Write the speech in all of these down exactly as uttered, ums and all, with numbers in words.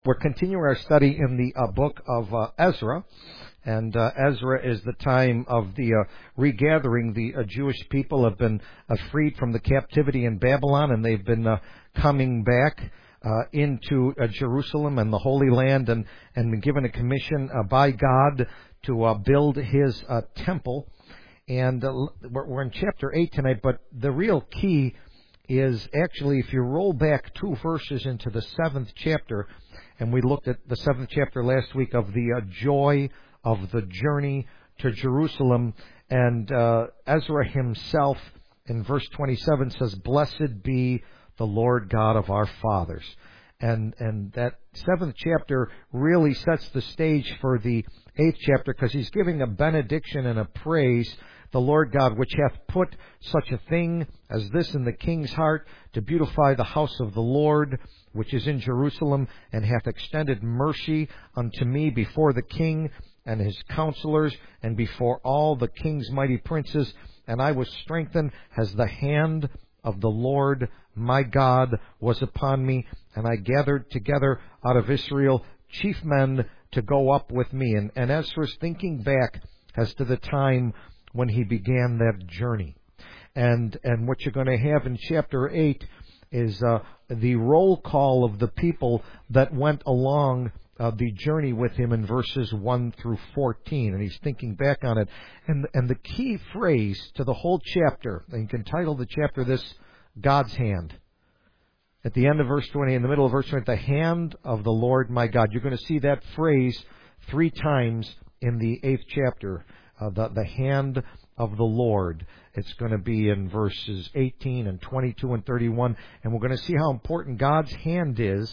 We're continuing our study in the uh, book of uh, Ezra, and uh, Ezra is the time of the uh, regathering. The uh, Jewish people have been uh, freed from the captivity in Babylon, and they've been uh, coming back uh, into uh, Jerusalem and the Holy Land, and, and been given a commission uh, by God to uh, build His uh, temple. And uh, we're, we're in chapter eight tonight, but the real key is actually, if you roll back two verses into the seventh chapter, and we looked at the seventh chapter last week of the uh, joy of the journey to Jerusalem. And uh, Ezra himself in verse twenty-seven says, "Blessed be the Lord God of our fathers." And and that seventh chapter really sets the stage for the eighth chapter, because he's giving a benediction and a praise. "The Lord God, which hath put such a thing as this in the king's heart, to beautify the house of the Lord, which is in Jerusalem, and hath extended mercy unto me before the king and his counselors, and before all the king's mighty princes. And I was strengthened as the hand of the Lord my God was upon me, and I gathered together out of Israel chief men to go up with me." And, and Ezra's thinking back as to the time when he began that journey. And and what you're going to have in chapter eight is uh, the roll call of the people that went along uh, the journey with him in verses one through fourteen. And he's thinking back on it. And, and the key phrase to the whole chapter, and you can title the chapter this, God's hand. At the end of verse twenty, in the middle of verse twenty, the hand of the Lord my God. You're going to see that phrase three times in the eighth chapter. Uh, the, the hand of the Lord. It's going to be in verses eighteen and twenty-two and thirty-one. And we're going to see how important God's hand is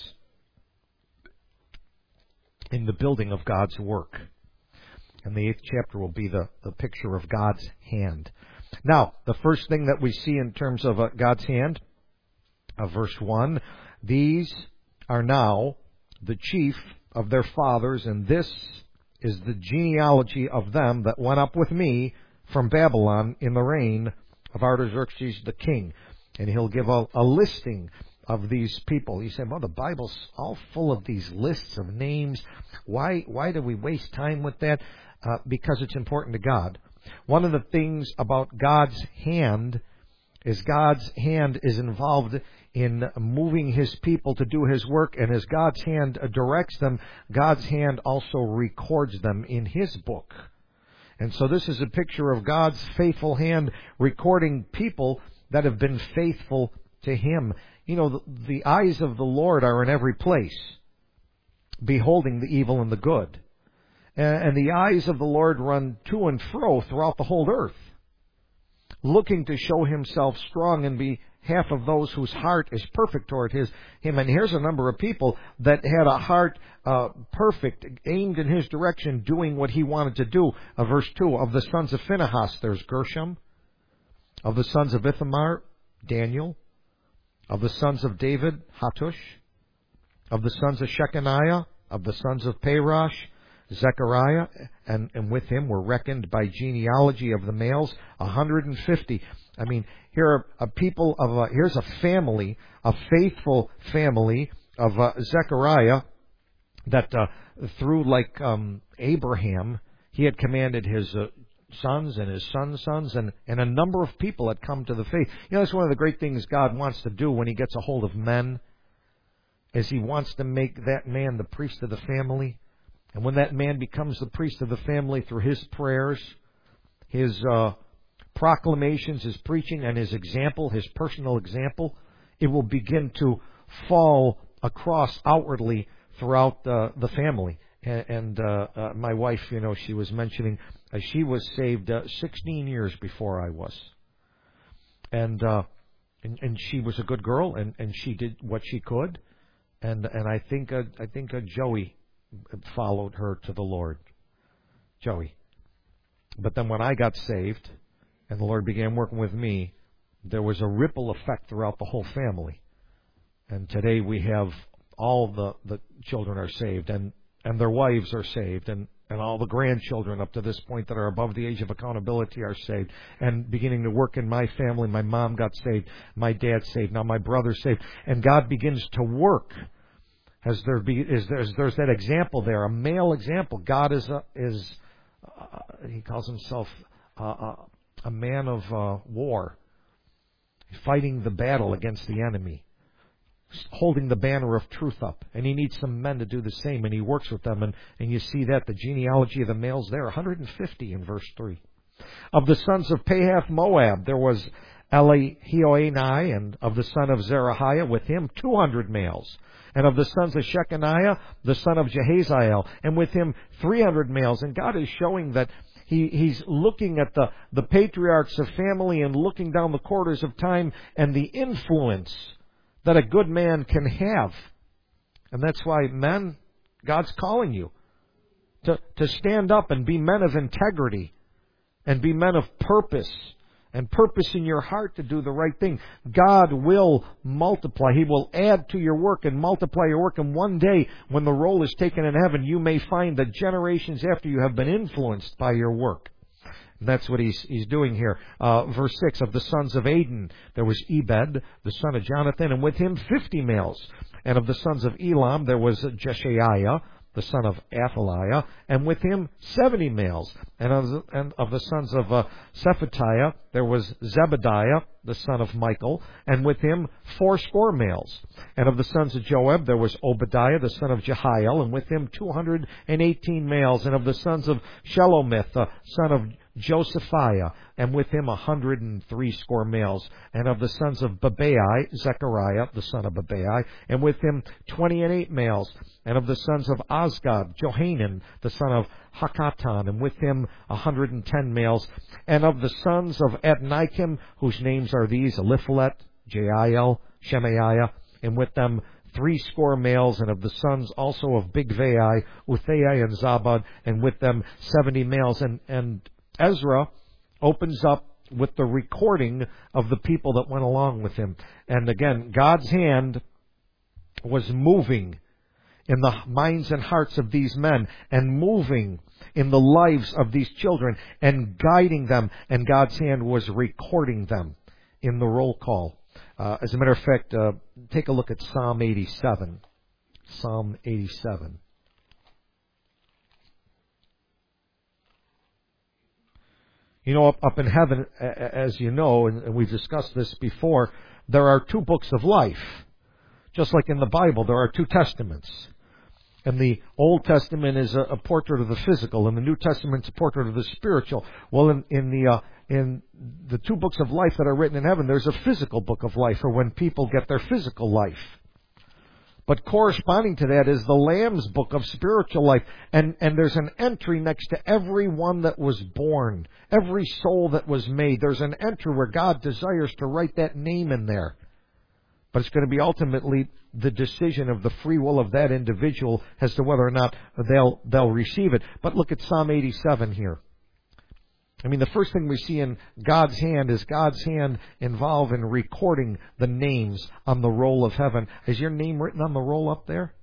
in the building of God's work. And the eighth chapter will be the, the picture of God's hand. Now, the first thing that we see in terms of uh, God's hand, uh, verse one, "These are now the chief of their fathers, and this is the genealogy of them that went up with me from Babylon in the reign of Artaxerxes the king." And he'll give a, a listing of these people. You say, well, the Bible's all full of these lists of names. Why, why do we waste time with that? Uh, because it's important to God. One of the things about God's hand is God's hand is involved in moving His people to do His work, and as God's hand directs them, God's hand also records them in His book. And so this is a picture of God's faithful hand recording people that have been faithful to Him. You know, the, the eyes of the Lord are in every place, beholding the evil and the good. And, and the eyes of the Lord run to and fro throughout the whole earth, looking to show Himself strong and be half of those whose heart is perfect toward his him. And here's a number of people that had a heart uh, perfect, aimed in His direction, doing what He wanted to do. Uh, verse two, "Of the sons of Phinehas, there's Gershom. Of the sons of Ithamar, Daniel. Of the sons of David, Hattush. Of the sons of Shechaniah, of the sons of Parosh, Zechariah," and, and with him were reckoned by genealogy of the males, one hundred fifty. I mean, here are a people of, a, here's a family, a faithful family of uh, Zechariah that uh, through like um, Abraham, he had commanded his uh, sons and his sons' sons, and, and a number of people had come to the faith. You know, that's one of the great things God wants to do when He gets a hold of men, is He wants to make that man the priest of the family. And when that man becomes the priest of the family through his prayers, his uh, proclamations, his preaching, and his example, his personal example, it will begin to fall across outwardly throughout the, the family. And, and uh, uh, my wife, you know, she was mentioning uh, she was saved uh, sixteen years before I was. And, uh, and and she was a good girl, and, and she did what she could. And and I think uh, I think uh, Joey followed her to the Lord. Joey. But then when I got saved and the Lord began working with me, there was a ripple effect throughout the whole family. And today we have all the, the children are saved, and, and their wives are saved, and, and all the grandchildren up to this point that are above the age of accountability are saved. And beginning to work in my family, my mom got saved, my dad saved, now my brother's saved. And God begins to work Has there be is there's there's that example there, a male example. God is a, is uh, he calls himself uh, a, a man of uh, war, fighting the battle against the enemy, holding the banner of truth up, and he needs some men to do the same, and he works with them, and, and you see that the genealogy of the males there, one hundred fifty in verse three. Of the sons of Pahath Moab, there was Elihioenai, and of the son of Zerahiah, with him two hundred males. And of the sons of Shechaniah, the son of Jehaziel, and with him three hundred males. And God is showing that he, He's looking at the, the patriarchs of family and looking down the corridors of time and the influence that a good man can have. And that's why, men, God's calling you to, to stand up and be men of integrity and be men of purpose and purpose in your heart to do the right thing. God will multiply. He will add to your work and multiply your work. And one day, when the roll is taken in heaven, you may find that generations after you have been influenced by your work. And that's what he's, he's doing here. Uh, verse six, of the sons of Aden, there was Ebed, the son of Jonathan, and with him fifty males. And of the sons of Elam, there was Jeshaiah, the son of Athaliah, and with him seventy males. And of the, and of the sons of uh, Shephatiah, there was Zebediah, the son of Michael, and with him fourscore males. And of the sons of Joab, there was Obadiah, the son of Jehiel, and with him two hundred eighteen males. And of the sons of Shelomith, the son of Josephiah, and with him a hundred and three score males. And of the sons of Babai, Zechariah, the son of Babai, and with him twenty and eight males. And of the sons of Azgad, Johanan, the son of Hakatan, and with him a hundred and ten males. And of the sons of Adonikim, whose names are these, Eliphalet, Jeiel, Shemaiah, and with them three score males. And of the sons also of Bigvai, Uthai and Zabad, and with them seventy males. And, and Ezra opens up with the recording of the people that went along with him. And again, God's hand was moving in the minds and hearts of these men, and moving in the lives of these children, and guiding them, and God's hand was recording them in the roll call. Uh, as a matter of fact, uh, take a look at Psalm eighty-seven. Psalm eighty-seven. You know, up, up in heaven, as you know, and we've discussed this before, there are two books of life. Just like in the Bible, there are two testaments. And the Old Testament is a, a portrait of the physical, and the New Testament is a portrait of the spiritual. Well, in, in the uh, in the two books of life that are written in heaven, there's a physical book of life for when people get their physical life. But corresponding to that is the Lamb's book of spiritual life. And, and there's an entry next to every one that was born, every soul that was made. There's an entry where God desires to write that name in there. But it's going to be ultimately the decision of the free will of that individual as to whether or not they'll they'll receive it. But look at Psalm eighty-seven here. I mean, the first thing we see in God's hand is God's hand involved in recording the names on the roll of heaven. Is your name written on the roll up there?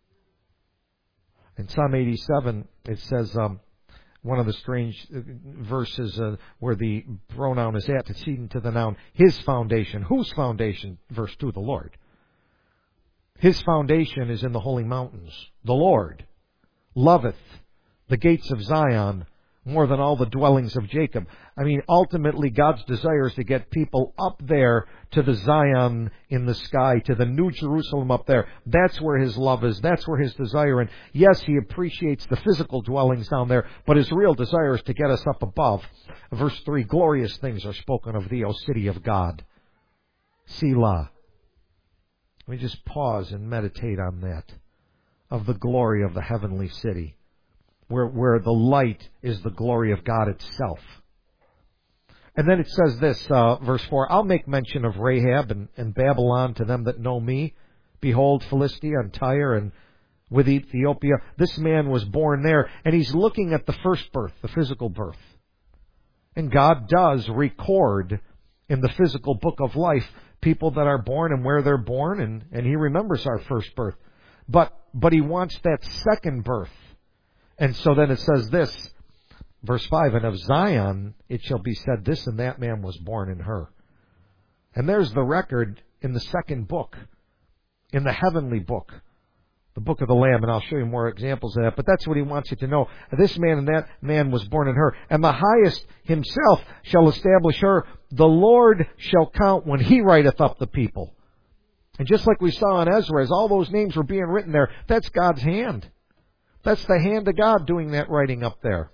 In Psalm eighty-seven, it says, um, one of the strange verses uh, where the pronoun is antecedent to the noun, His foundation. Whose foundation? Verse two, the Lord. His foundation is in the holy mountains. The Lord loveth the gates of Zion more than all the dwellings of Jacob. I mean, ultimately, God's desire is to get people up there to the Zion in the sky, to the New Jerusalem up there. That's where His love is. That's where His desire. And yes, He appreciates the physical dwellings down there, but His real desire is to get us up above. Verse three, glorious things are spoken of thee, O city of God. Selah. Let me just pause and meditate on that, of the glory of the heavenly city, where, where the light is the glory of God itself. And then it says this, uh, verse four, I'll make mention of Rahab and, and Babylon to them that know me. Behold, Philistia and Tyre and with Ethiopia. This man was born there, and he's looking at the first birth, the physical birth. And God does record in the physical book of life people that are born and where they're born, and, and He remembers our first birth. But, but He wants that second birth. And so then it says this, verse five, and of Zion it shall be said, this and that man was born in her. And there's the record in the second book, in the heavenly book, The book of the Lamb, and I'll show you more examples of that, but that's what he wants you to know. This man and that man was born in her, and the highest himself shall establish her. The Lord shall count when he writeth up the people. And just like we saw in Ezra, as all those names were being written there, that's God's hand. That's the hand of God doing that writing up there.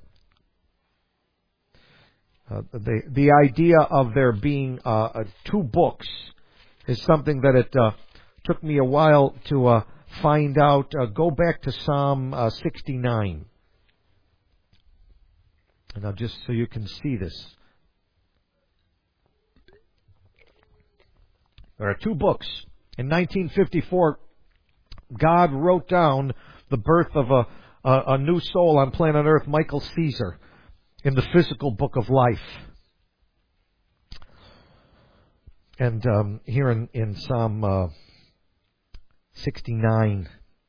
Uh, the the idea of there being uh, uh, two books is something that it uh, took me a while to uh, find out. Uh, go back to Psalm uh, sixty-nine. And now just so you can see this. There are two books. In nineteen fifty-four, God wrote down the birth of a, a, a new soul on planet Earth, Michael Caesar, in the physical book of life. And um, here in, in Psalm uh, sixty-nine,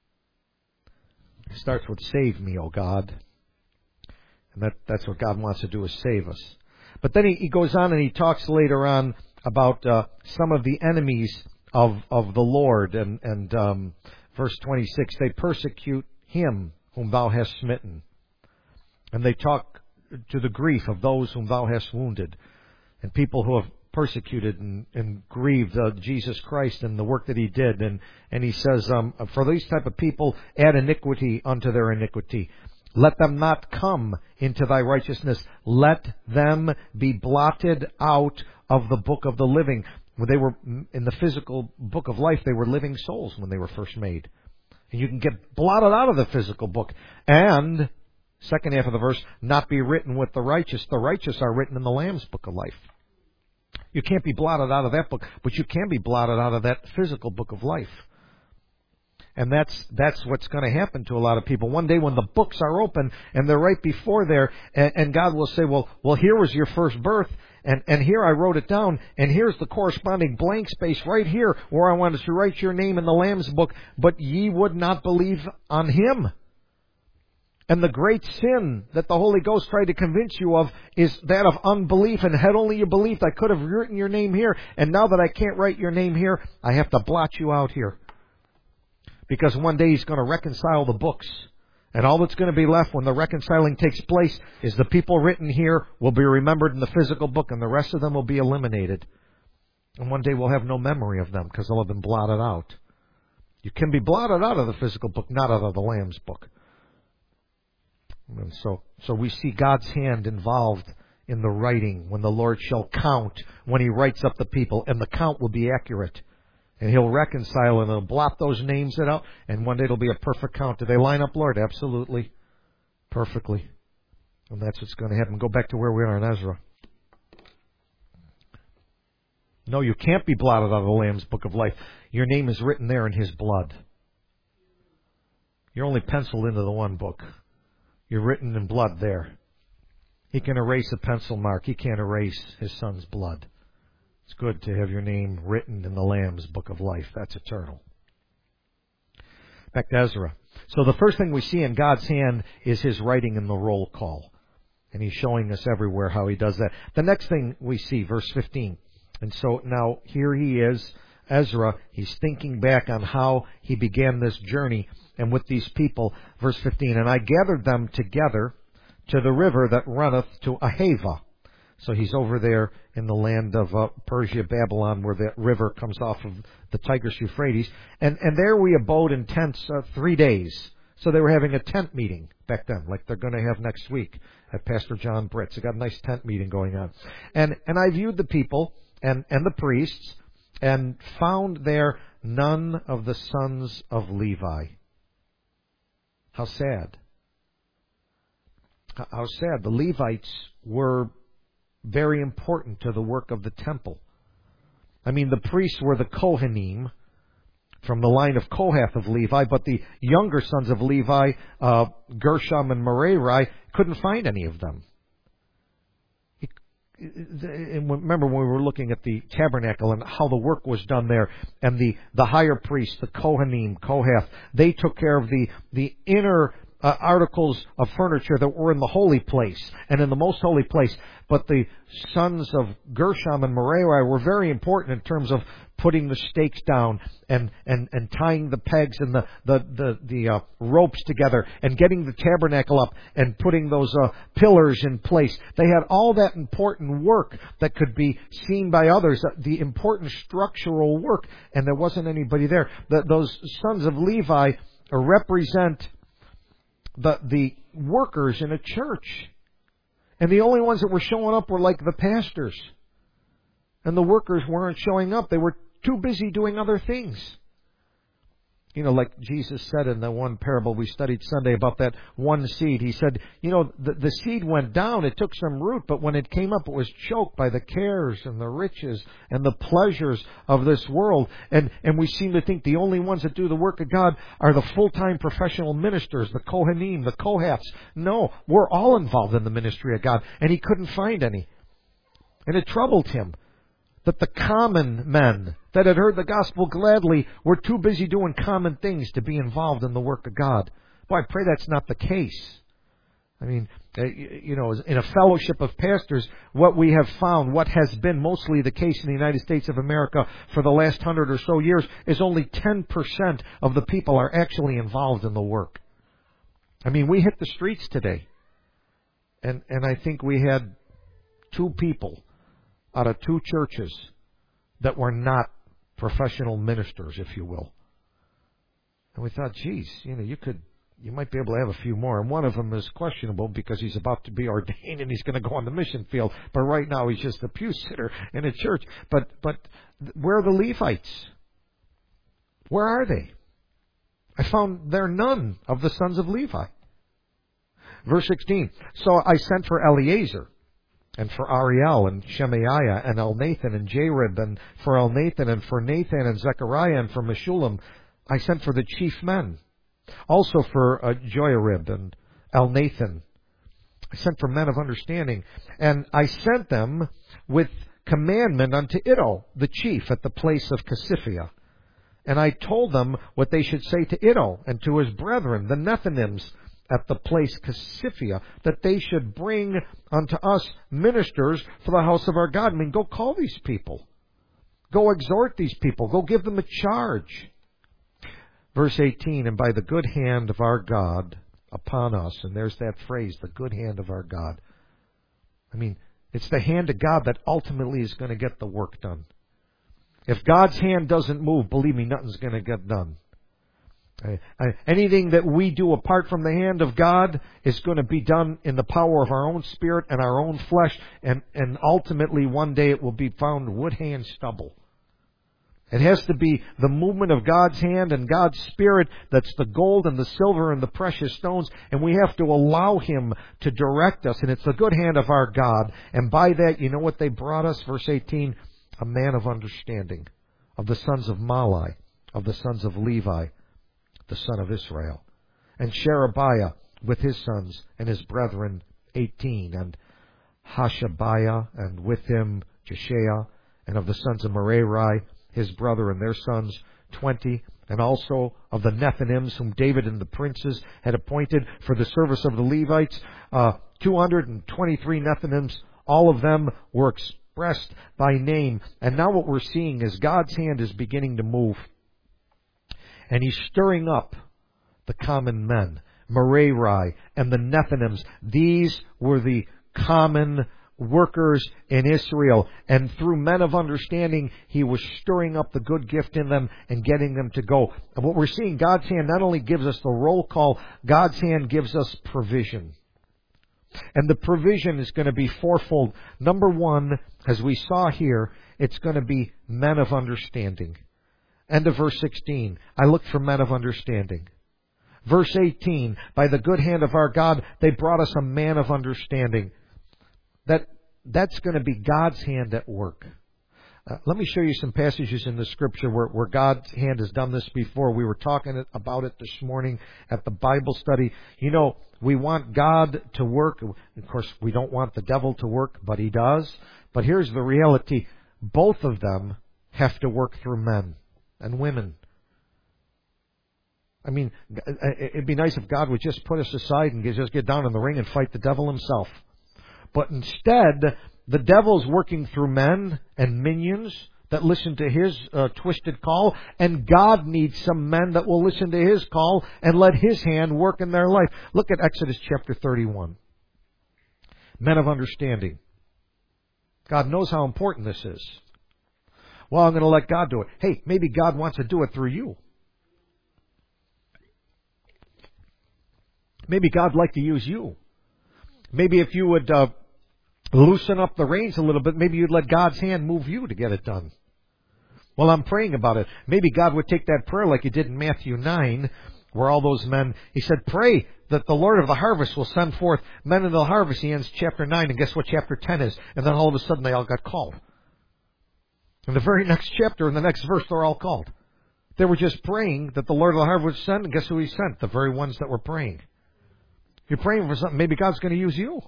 it starts with, "Save me, O God." And that, that's what God wants to do, is save us. But then he, he goes on and he talks later on about uh, some of the enemies of, of the Lord. And, and um, verse twenty-six, "They persecute him whom thou hast smitten. And they talk to the grief of those whom thou hast wounded." And people who have persecuted and, and grieved uh, Jesus Christ and the work that he did. And, and he says, um, for these type of people, add iniquity unto their iniquity. Let them not come into thy righteousness. Let them be blotted out of the book of the living. When they were in the physical book of life, they were living souls when they were first made. And you can get blotted out of the physical book. And, second half of the verse, not be written with the righteous. The righteous are written in the Lamb's book of life. You can't be blotted out of that book, but you can be blotted out of that physical book of life. And that's that's what's going to happen to a lot of people. One day when the books are open and they're right before there, and, and God will say, well, well, here was your first birth, and, and here I wrote it down, and here's the corresponding blank space right here where I wanted to write your name in the Lamb's book, but ye would not believe on him. And the great sin that the Holy Ghost tried to convince you of is that of unbelief. And had only you believed, I could have written your name here. And now that I can't write your name here, I have to blot you out here. Because one day he's going to reconcile the books. And all that's going to be left when the reconciling takes place is the people written here will be remembered in the physical book, and the rest of them will be eliminated. And one day we'll have no memory of them because they'll have been blotted out. You can be blotted out of the physical book, not out of the Lamb's book. And so, so we see God's hand involved in the writing when the Lord shall count, when he writes up the people, and the count will be accurate. And he'll reconcile and he'll blot those names out, and one day it'll be a perfect count. Do they line up, Lord? Absolutely. Perfectly. And that's what's going to happen. Go back to where we are in Ezra. No, you can't be blotted out of the Lamb's book of life. Your name is written there in his blood. You're only penciled into the one book. You're written in blood there. He can erase a pencil mark. He can't erase his son's blood. It's good to have your name written in the Lamb's book of life. That's eternal. Back to Ezra. So the first thing we see in God's hand is his writing in the roll call. And he's showing us everywhere how he does that. The next thing we see, verse fifteen. And so now here he is, Ezra. He's thinking back on how he began this journey and with these people. Verse fifteen, "And I gathered them together to the river that runneth to Ahava." So he's over there in the land of uh, Persia, Babylon, where that river comes off of the Tigris Euphrates. And, and there we abode in tents uh, three days. So they were having a tent meeting back then, like they're going to have next week at Pastor John Britt's. They got a nice tent meeting going on. And, and I viewed the people and, and the priests and found there none of the sons of Levi. How sad. How sad. The Levites were very important to the work of the temple. I mean, the priests were the Kohanim from the line of Kohath of Levi, but the younger sons of Levi, uh, Gershom and Merari, couldn't find any of them. And remember when we were looking at the tabernacle and how the work was done there, and the, the higher priests, the Kohanim, Kohath, they took care of the, the inner uh, articles of furniture that were in the holy place and in the most holy place. But the sons of Gershom and Merari were very important in terms of putting the stakes down and, and, and tying the pegs and the, the, the, the uh, ropes together and getting the tabernacle up and putting those uh, pillars in place. They had all that important work that could be seen by others, the important structural work, and there wasn't anybody there. The, those sons of Levi represent the, the workers in a church. And the only ones that were showing up were like the pastors. And the workers weren't showing up. They were too busy doing other things. You know, like Jesus said in the one parable we studied Sunday about that one seed. He said, you know, the, the seed went down. It took some root, but when it came up, it was choked by the cares and the riches and the pleasures of this world. And, and we seem to think the only ones that do the work of God are the full-time professional ministers, the Kohanim, the Kohaths. No, we're all involved in the ministry of God. And he couldn't find any. And it troubled him that the common men that had heard the gospel gladly were too busy doing common things to be involved in the work of God. Boy, I pray that's not the case. I mean, you know, in a fellowship of pastors, what we have found, what has been mostly the case in the United States of America for the last hundred or so years, is only ten percent of the people are actually involved in the work. I mean, we hit the streets today, and, and I think we had two people out of two churches that were not professional ministers, if you will. And we thought, geez, you know, you could, you might be able to have a few more. And one of them is questionable because he's about to be ordained and he's going to go on the mission field. But right now he's just a pew sitter in a church. But, but where are the Levites? Where are they? I found there none of the sons of Levi. Verse sixteen. So I sent for Eleazar, and for Ariel, and Shemaiah, and Elnathan, and Jarib, and for Elnathan, and for Nathan, and Zechariah, and for Meshullam, I sent for the chief men. Also for uh, Joiarib, and Elnathan. I sent for men of understanding. And I sent them with commandment unto Iddo, the chief, at the place of Casiphia. And I told them what they should say to Iddo, and to his brethren, the Nethinims, at the place Casiphia, that they should bring unto us ministers for the house of our God. I mean, go call these people. Go exhort these people. Go give them a charge. Verse eighteen, and by the good hand of our God upon us, and there's that phrase, the good hand of our God. I mean, it's the hand of God that ultimately is going to get the work done. If God's hand doesn't move, believe me, nothing's going to get done. Anything that we do apart from the hand of God is going to be done in the power of our own spirit and our own flesh, and, and ultimately one day it will be found wood, hay, and stubble. It has to be the movement of God's hand and God's Spirit that's the gold and the silver and the precious stones, and we have to allow Him to direct us, and it's the good hand of our God. And by that, you know what they brought us? Verse eighteen, a man of understanding, of the sons of Malai, of the sons of Levi, the son of Israel. And Sherebiah with his sons and his brethren, eighteen. And Hashabiah, and with him Jeshiah, and of the sons of Merari, his brother and their sons, twenty. And also of the Nethinims, whom David and the princes had appointed for the service of the Levites, uh, two hundred twenty-three Nethinims. All of them were expressed by name. And now what we're seeing is God's hand is beginning to move. And He's stirring up the common men, Merari and the Nethinims. These were the common workers in Israel. And through men of understanding, He was stirring up the good gift in them and getting them to go. And what we're seeing, God's hand not only gives us the roll call, God's hand gives us provision. And the provision is going to be fourfold. Number one, as we saw here, it's going to be men of understanding. End of verse sixteen, I looked for men of understanding. Verse eighteen, by the good hand of our God, they brought us a man of understanding. That That's going to be God's hand at work. Uh, let me show you some passages in the Scripture where, where God's hand has done this before. We were talking about it this morning at the Bible study. You know, we want God to work. Of course, we don't want the devil to work, but He does. But here's the reality. Both of them have to work through men and women. I mean, it'd be nice if God would just put us aside and just get down in the ring and fight the devil himself. But instead, the devil's working through men and minions that listen to his uh, twisted call, and God needs some men that will listen to his call and let his hand work in their life. Look at Exodus chapter thirty-one. Men of understanding. God knows how important this is. Well, I'm going to let God do it. Hey, maybe God wants to do it through you. Maybe God would like to use you. Maybe if you would uh, loosen up the reins a little bit, maybe you'd let God's hand move you to get it done. Well, I'm praying about it. Maybe God would take that prayer like he did in Matthew nine, where all those men, he said, pray that the Lord of the harvest will send forth men in the harvest. He ends chapter nine, and guess what chapter ten is? And then all of a sudden they all got called. In the very next chapter, in the next verse, they're all called. They were just praying that the Lord of the harvest would send, and guess who he sent? The very ones that were praying. You're praying for something, maybe God's going to use you.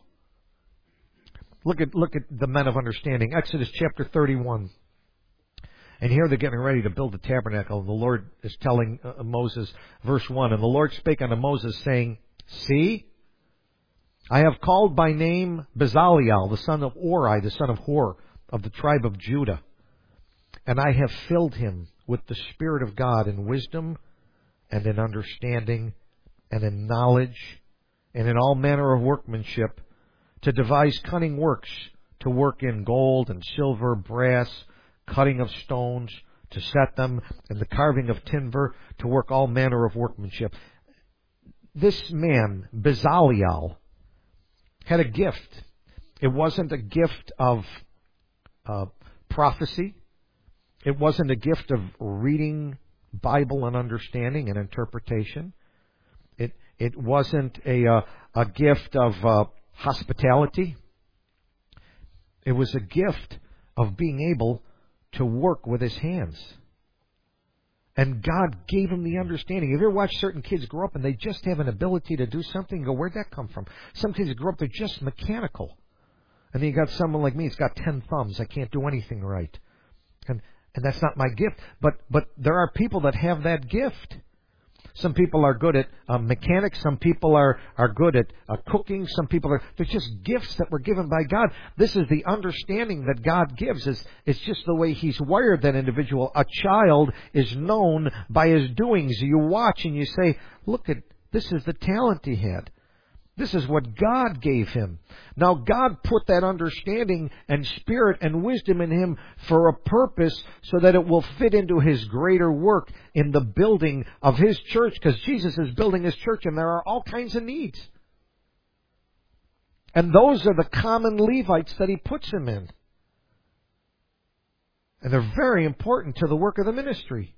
Look at look at the men of understanding. Exodus chapter thirty-one. And here they're getting ready to build the tabernacle. And the Lord is telling uh, Moses, verse one, and the Lord spake unto Moses, saying, see, I have called by name Bezaleel, the son of Ori, the son of Hor, of the tribe of Judah. And I have filled him with the Spirit of God in wisdom and in understanding and in knowledge and in all manner of workmanship, to devise cunning works, to work in gold and silver, brass, cutting of stones, to set them, and the carving of timber, to work all manner of workmanship. This man, Bezaleel, had a gift. It wasn't a gift of uh, prophecy. It wasn't a gift of reading Bible and understanding and interpretation. It it wasn't a uh, a gift of uh, hospitality. It was a gift of being able to work with his hands. And God gave him the understanding. Have you ever watched certain kids grow up and they just have an ability to do something? You go, where'd that come from? Some kids grow up, they're just mechanical. And then you got someone like me, it's got ten thumbs. I can't do anything right. And and that's not my gift. But but there are people that have that gift. Some people are good at uh, mechanics. Some people are, are good at uh, cooking. Some people are... They're just gifts that were given by God. This is the understanding that God gives. It's, it's just the way He's wired that individual. A child is known by his doings. You watch and you say, look, at this is the talent he had. This is what God gave him. Now, God put that understanding and spirit and wisdom in him for a purpose so that it will fit into His greater work in the building of His church, because Jesus is building His church and there are all kinds of needs. And those are the common Levites that He puts him in. And they're very important to the work of the ministry.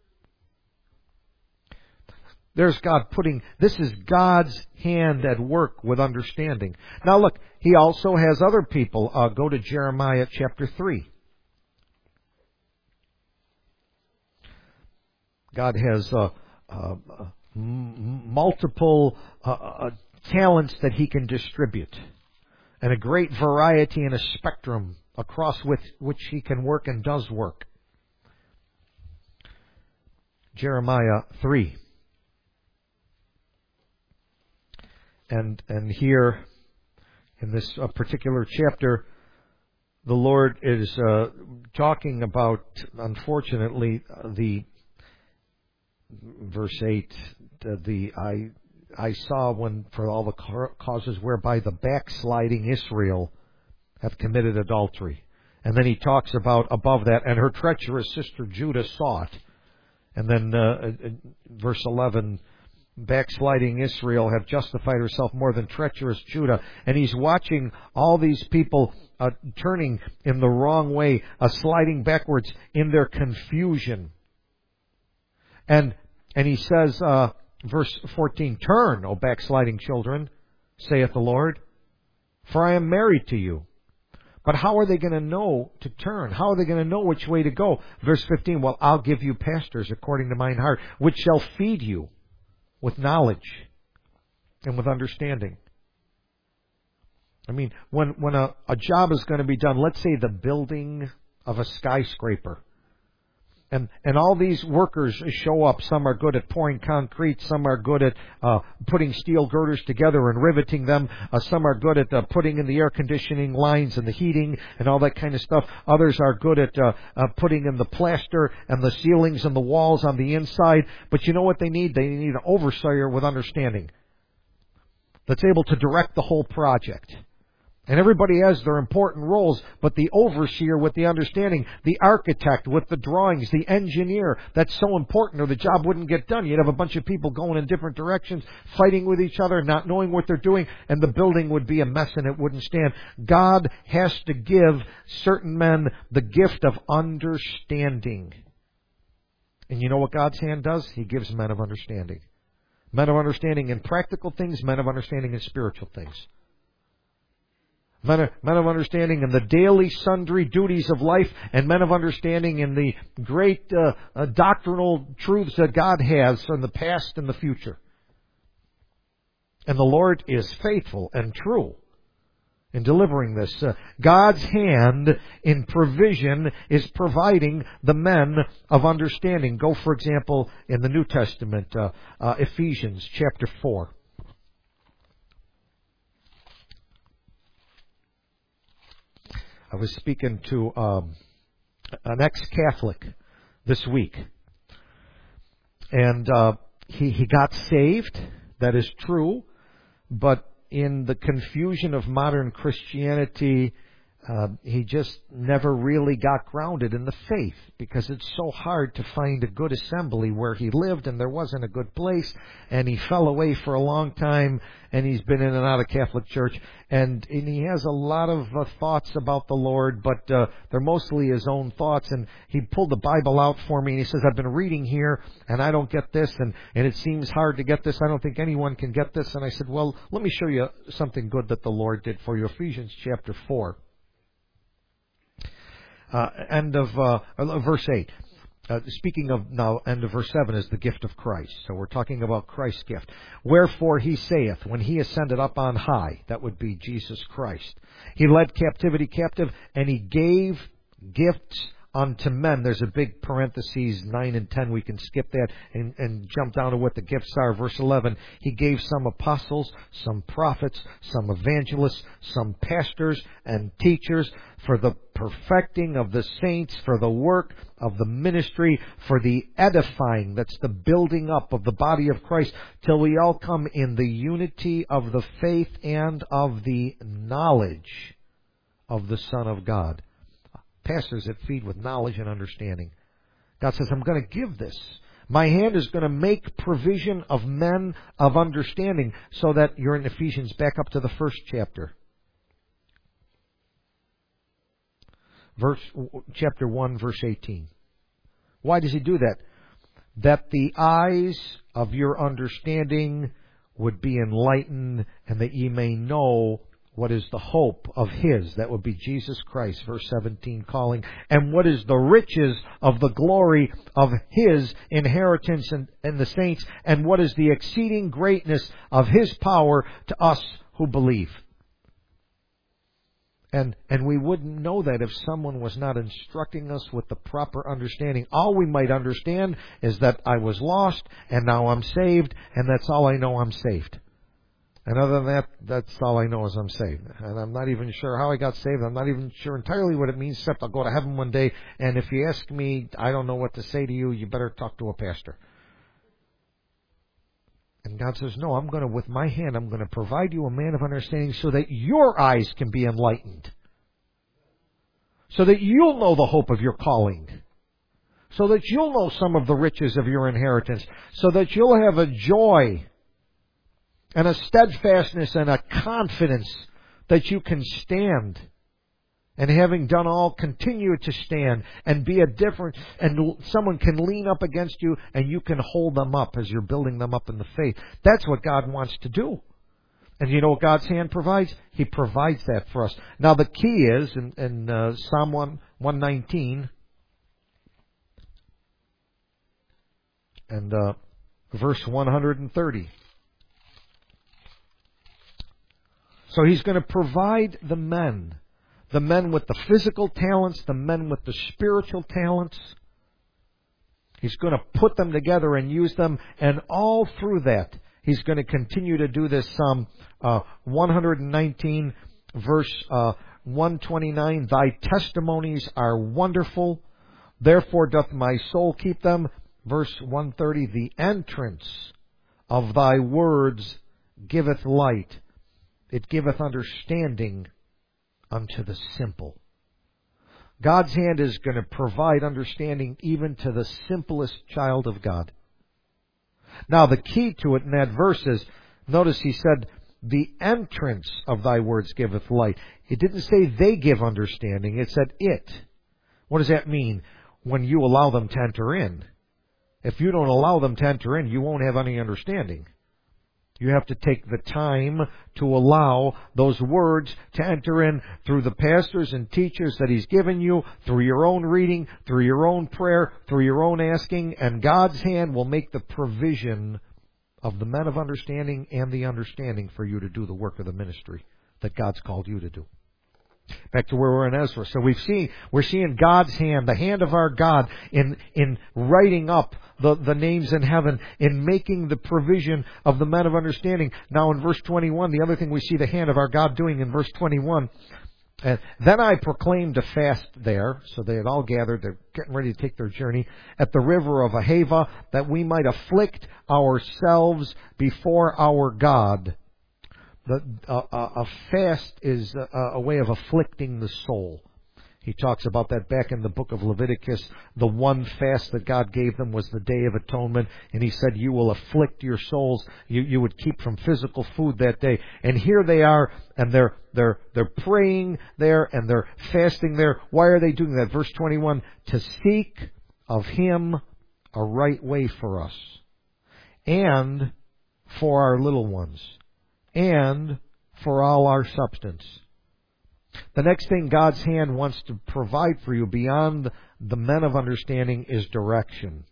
There's God putting, this is God's hand at work with understanding. Now look, He also has other people. Uh, go to Jeremiah chapter three. God has uh, uh, m- multiple uh, uh, talents that He can distribute. And a great variety and a spectrum across with which He can work and does work. Jeremiah three. And and here, in this uh, particular chapter, the Lord is uh, talking about, unfortunately, uh, the verse eight. Uh, the I I saw when for all the causes whereby the backsliding Israel hath committed adultery, and then He talks about above that, and her treacherous sister Judah saw it, and then uh, verse eleven. Backsliding Israel have justified herself more than treacherous Judah. And He's watching all these people uh, turning in the wrong way, uh, sliding backwards in their confusion. And and He says, uh, verse fourteen, turn, O backsliding children, saith the Lord, for I am married to you. But how are they going to know to turn? How are they going to know which way to go? Verse fifteen, well, I'll give you pastors according to mine heart, which shall feed you with knowledge and with understanding. I mean, when when a, a job is going to be done, let's say the building of a skyscraper, And, and all these workers show up. Some are good at pouring concrete. Some are good at uh, putting steel girders together and riveting them. Uh, some are good at uh, putting in the air conditioning lines and the heating and all that kind of stuff. Others are good at uh, uh, putting in the plaster and the ceilings and the walls on the inside. But you know what they need? They need an overseer with understanding that's able to direct the whole project. And everybody has their important roles, but the overseer with the understanding, the architect with the drawings, the engineer, that's so important or the job wouldn't get done. You'd have a bunch of people going in different directions, fighting with each other, not knowing what they're doing, and the building would be a mess and it wouldn't stand. God has to give certain men the gift of understanding. And you know what God's hand does? He gives men of understanding. Men of understanding in practical things, men of understanding in spiritual things. Men of, men of understanding in the daily sundry duties of life, and men of understanding in the great uh, uh, doctrinal truths that God has in the past and the future. And the Lord is faithful and true in delivering this. Uh, God's hand in provision is providing the men of understanding. Go, for example, in the New Testament, uh, uh, Ephesians chapter four. I was speaking to um, an ex-Catholic this week, and uh, he he got saved. That is true, but in the confusion of modern Christianity, uh, he just never really got grounded in the faith because it's so hard to find a good assembly where he lived, and there wasn't a good place, and he fell away for a long time, and he's been in and out of Catholic Church, and, and he has a lot of uh, thoughts about the Lord, but uh, they're mostly his own thoughts, and he pulled the Bible out for me, and he says, I've been reading here, and I don't get this, and, and it seems hard to get this. I don't think anyone can get this. And I said, well, let me show you something good that the Lord did for you. Ephesians chapter four. Uh, end of uh, verse eight. Uh, speaking of now, end of verse seven is the gift of Christ. So we're talking about Christ's gift. Wherefore he saith, when he ascended up on high, that would be Jesus Christ, he led captivity captive, and he gave gifts unto men. There's a big parentheses, nine and ten. We can skip that and, and jump down to what the gifts are. Verse eleven, he gave some apostles, some prophets, some evangelists, some pastors and teachers for the perfecting of the saints, for the work of the ministry, for the edifying, that's the building up of the body of Christ, till we all come in the unity of the faith and of the knowledge of the Son of God. Pastors that feed with knowledge and understanding. God says, I'm going to give this. My hand is going to make provision of men of understanding, so that you're in Ephesians, back up to the first chapter. Verse, chapter one, verse eighteen. Why does he do that? That the eyes of your understanding would be enlightened, and that ye may know what is the hope of His, that would be Jesus Christ, verse seventeen, calling, and what is the riches of the glory of His inheritance in, in the saints, and what is the exceeding greatness of His power to us who believe. And and we wouldn't know that if someone was not instructing us with the proper understanding. All we might understand is that I was lost, and now I'm saved, and that's all I know, I'm saved. And other than that, that's all I know is I'm saved. And I'm not even sure how I got saved. I'm not even sure entirely what it means, except I'll go to heaven one day. And if you ask me, I don't know what to say to you, you better talk to a pastor. And God says, no, I'm going to, with my hand, I'm going to provide you a man of understanding so that your eyes can be enlightened. So that you'll know the hope of your calling. So that you'll know some of the riches of your inheritance. So that you'll have a joy and a steadfastness and a confidence that you can stand. And having done all, continue to stand and be a different, and someone can lean up against you and you can hold them up as you're building them up in the faith. That's what God wants to do. And you know what God's hand provides? He provides that for us. Now the key is, in, in uh, Psalm one nineteen, and uh, verse one thirty. So He's going to provide the men, the men with the physical talents, the men with the spiritual talents, He's going to put them together and use them, and all through that, He's going to continue to do this. Psalm uh, one nineteen, verse uh, one twenty-nine, Thy testimonies are wonderful, therefore doth my soul keep them. Verse one thirty, The entrance of Thy words giveth light, it giveth understanding unto the simple. God's hand is going to provide understanding even to the simplest child of God. Now, the key to it in that verse is, notice he said, the entrance of Thy words giveth light. It didn't say they give understanding, it said it. What does that mean? When you allow them to enter in. If you don't allow them to enter in, you won't have any understanding. You have to take the time to allow those words to enter in through the pastors and teachers that He's given you, through your own reading, through your own prayer, through your own asking, and God's hand will make the provision of the men of understanding and the understanding for you to do the work of the ministry that God's called you to do. Back to where we're in Ezra. So we've seen, we're seeing God's hand, the hand of our God in, in writing up the, the names in heaven, in making the provision of the men of understanding. Now in verse twenty-one, the other thing we see the hand of our God doing in verse twenty-one, and then I proclaimed a fast there, so they had all gathered, they're getting ready to take their journey, at the river of Ahava, that we might afflict ourselves before our God. The, uh, a fast is a, a way of afflicting the soul. He talks about that back in the book of Leviticus. The one fast that God gave them was the Day of Atonement. And He said, you will afflict your souls. You, you would keep from physical food that day. And here they are, and they're, they're, they're praying there, and they're fasting there. Why are they doing that? Verse twenty-one, to seek of Him a right way for us, and for our little ones, and for all our substance. The next thing God's hand wants to provide for you beyond the men of understanding is direction.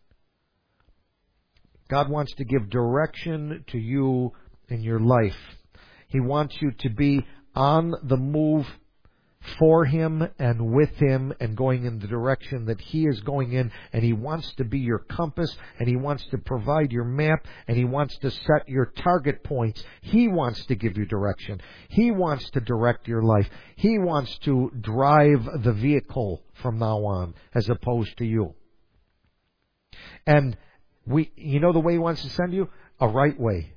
God wants to give direction to you in your life. He wants you to be on the move for Him and with Him and going in the direction that He is going in. And He wants to be your compass, and He wants to provide your map, and He wants to set your target points. He wants to give you direction. He wants to direct your life. He wants to drive the vehicle from now on as opposed to you. And we, you know the way He wants to send you? A right way.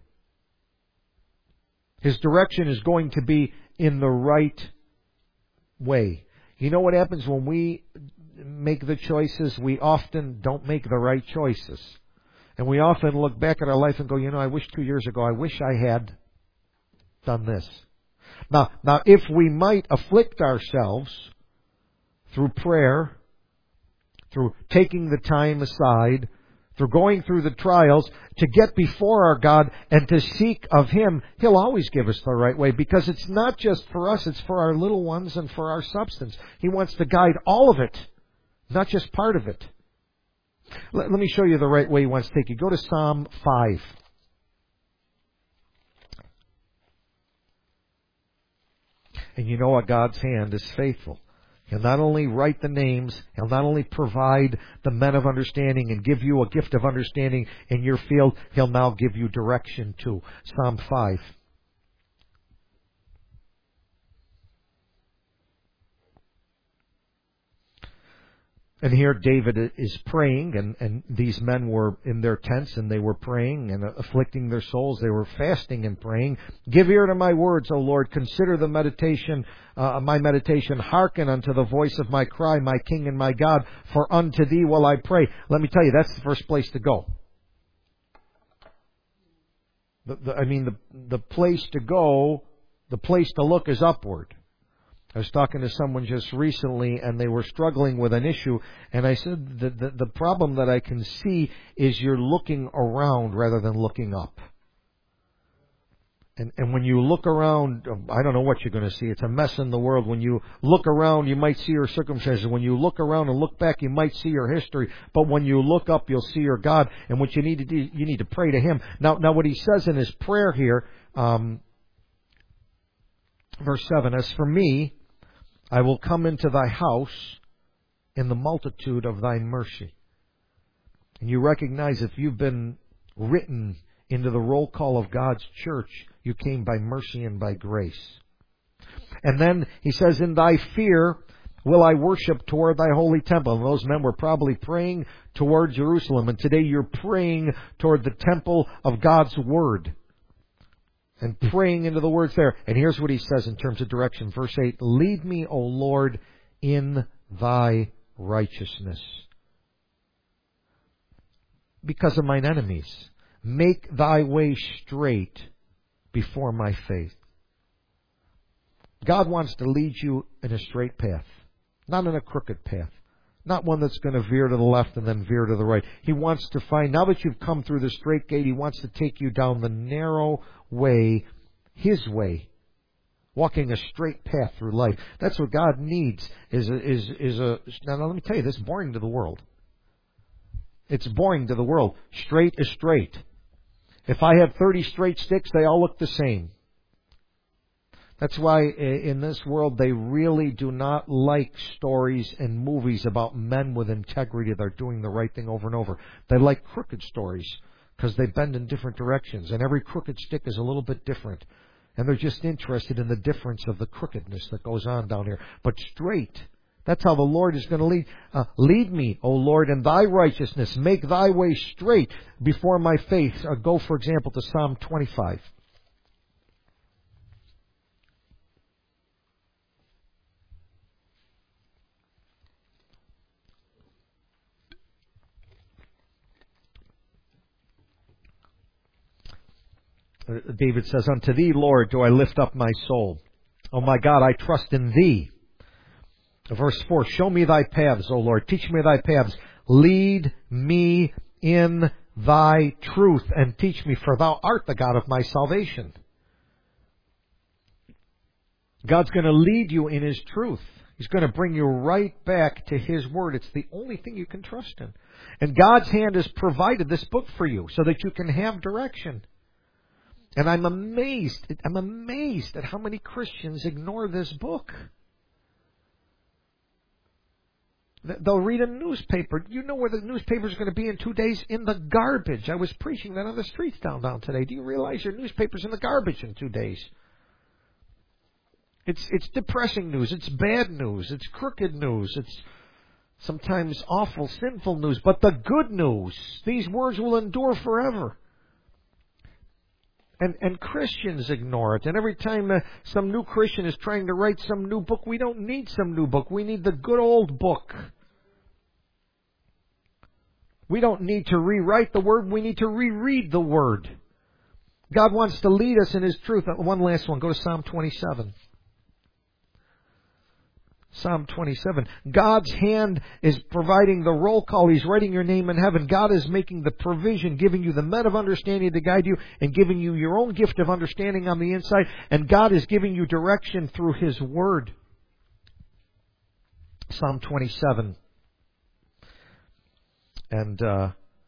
His direction is going to be in the right way. You know what happens when we make the choices? We often don't make the right choices. And we often look back at our life and go, you know, I wish two years ago, I wish I had done this. Now, now if we might afflict ourselves through prayer, through taking the time aside, through going through the trials, to get before our God and to seek of Him, He'll always give us the right way, because it's not just for us, it's for our little ones and for our substance. He wants to guide all of it, not just part of it. Let, let me show you the right way He wants to take you. Go to Psalm five. And you know what? God's hand is faithful. He'll not only write the names, He'll not only provide the men of understanding and give you a gift of understanding in your field, He'll now give you direction too. Psalm five. And here David is praying, and, and these men were in their tents, and they were praying and afflicting their souls. They were fasting and praying. Give ear to my words, O Lord. Consider the meditation, uh, my meditation. Hearken unto the voice of my cry, my King and my God. For unto Thee will I pray. Let me tell you, that's the first place to go. The, the, I mean, the, the place to go, the place to look is upward. I was talking to someone just recently, and they were struggling with an issue, and I said the, the, the problem that I can see is you're looking around rather than looking up. And, and when you look around, I don't know what you're going to see. It's a mess in the world. When you look around, you might see your circumstances. When you look around and look back, you might see your history. But when you look up, you'll see your God. And what you need to do, you need to pray to Him. Now, now what he says in his prayer here, um, verse seven, as for me, I will come into Thy house in the multitude of Thy mercy. And you recognize if you've been written into the roll call of God's church, you came by mercy and by grace. And then he says, in thy fear will I worship toward thy holy temple. And those men were probably praying toward Jerusalem. And today you're praying toward the temple of God's Word. And praying into the words there. And here's what he says in terms of direction. Verse eight, lead me, O Lord, in thy righteousness, because of mine enemies. Make thy way straight before my face. God wants to lead you in a straight path, not in a crooked path, not one that's going to veer to the left and then veer to the right. He wants to find, now that you've come through the straight gate, He wants to take you down the narrow way, His way, walking a straight path through life. That's what God needs. Is a, is is a now, now let me tell you, this is boring to the world. It's boring to the world. Straight is straight. If I have thirty straight sticks, they all look the same. That's why in this world they really do not like stories and movies about men with integrity that are doing the right thing over and over. They like crooked stories because they bend in different directions, and every crooked stick is a little bit different. And they're just interested in the difference of the crookedness that goes on down here. But straight, that's how the Lord is going to lead. Uh, lead me, O Lord, in thy righteousness. Make thy way straight before my face. Uh, go, for example, to Psalm twenty-five. David says, unto thee, Lord, do I lift up my soul. O my God, I trust in thee. Verse four, show me thy paths, O Lord. Teach me thy paths. Lead me in thy truth, and teach me, for thou art the God of my salvation. God's going to lead you in His truth. He's going to bring you right back to His Word. It's the only thing you can trust in. And God's hand has provided this book for you so that you can have direction. And I'm amazed, I'm amazed at how many Christians ignore this book. They'll read a newspaper. You know where the newspaper is going to be in two days? In the garbage. I was preaching that on the streets downtown today. Do you realize your newspaper's in the garbage in two days? It's it's depressing news. It's bad news. It's crooked news. It's sometimes awful, sinful news. But the good news, these words will endure forever. And, and Christians ignore it. And every time uh, some new Christian is trying to write some new book, we don't need some new book. We need the good old book. We don't need to rewrite the Word. We need to reread the Word. God wants to lead us in His truth. One last one. Go to Psalm twenty-seven. Psalm twenty-seven. God's hand is providing the roll call. He's writing your name in heaven. God is making the provision, giving you the men of understanding to guide you, and giving you your own gift of understanding on the inside. And God is giving you direction through His Word. Psalm twenty-seven. And uh,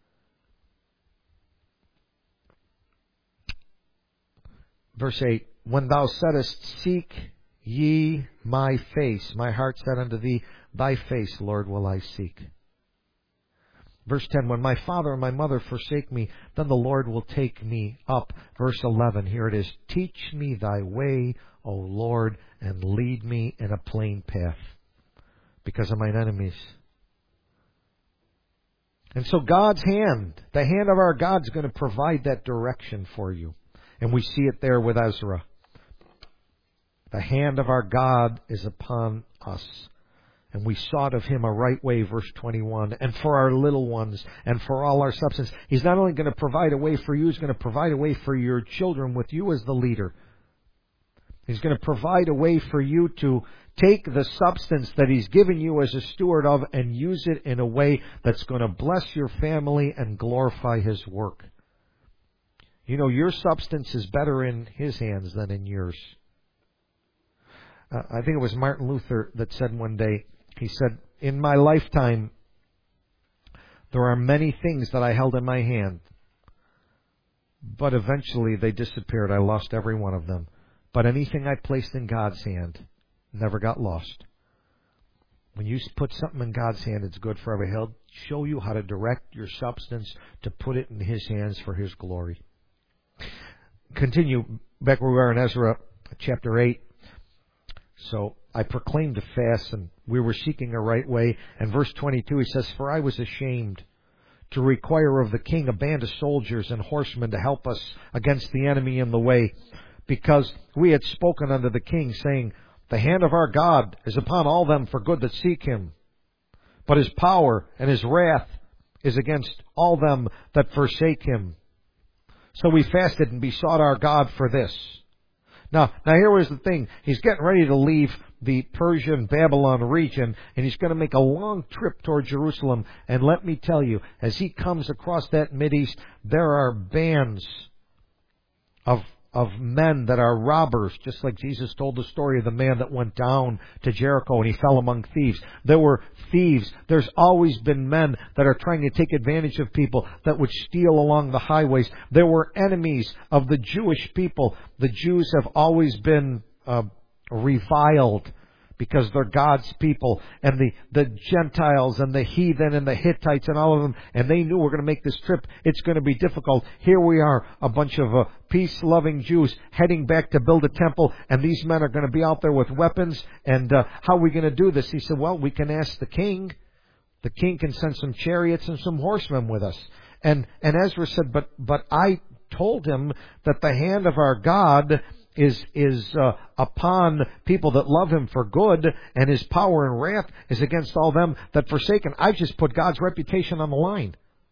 verse eight. When thou saidst, seek ye my face, my heart said unto thee, thy face, Lord, will I seek. Verse ten, when my father and my mother forsake me, then the Lord will take me up. Verse eleven, here it is. Teach me thy way, O Lord, and lead me in a plain path, because of mine enemies. And so God's hand, the hand of our God, is going to provide that direction for you. And we see it there with Ezra. The hand of our God is upon us. And we sought of Him a right way, verse twenty-one. And for our little ones, and for all our substance. He's not only going to provide a way for you, He's going to provide a way for your children with you as the leader. He's going to provide a way for you to take the substance that He's given you as a steward of and use it in a way that's going to bless your family and glorify His work. You know, your substance is better in His hands than in yours. Uh, I think it was Martin Luther that said one day, he said, in my lifetime, there are many things that I held in my hand, but eventually they disappeared. I lost every one of them. But anything I placed in God's hand never got lost. When you put something in God's hand, it's good forever. He'll show you how to direct your substance to put it in His hands for His glory. Continue back where we are in Ezra chapter eight. So I proclaimed a fast, and we were seeking a right way. And verse twenty-two, he says, "For I was ashamed to require of the king a band of soldiers and horsemen to help us against the enemy in the way, because we had spoken unto the king, saying, The hand of our God is upon all them for good that seek Him. But His power and His wrath is against all them that forsake Him. So we fasted and besought our God for this." Now, now here was the thing. He's getting ready to leave the Persian Babylon region, and he's going to make a long trip toward Jerusalem. And let me tell you, as he comes across that Mideast, there are bands of of men that are robbers, just like Jesus told the story of the man that went down to Jericho and he fell among thieves. There were thieves. There's always been men that are trying to take advantage of people that would steal along the highways. There were enemies of the Jewish people. The Jews have always been uh, reviled because they're God's people, and the, the Gentiles and the heathen and the Hittites and all of them, and they knew we're going to make this trip. It's going to be difficult. Here we are, a bunch of uh, peace-loving Jews heading back to build a temple, and these men are going to be out there with weapons, and uh, how are we going to do this? He said, well, we can ask the king. The king can send some chariots and some horsemen with us. And, and Ezra said, but, but I told him that the hand of our God is is uh, upon people that love Him for good, and His power and wrath is against all them that forsake Him. I've just put God's reputation on the line.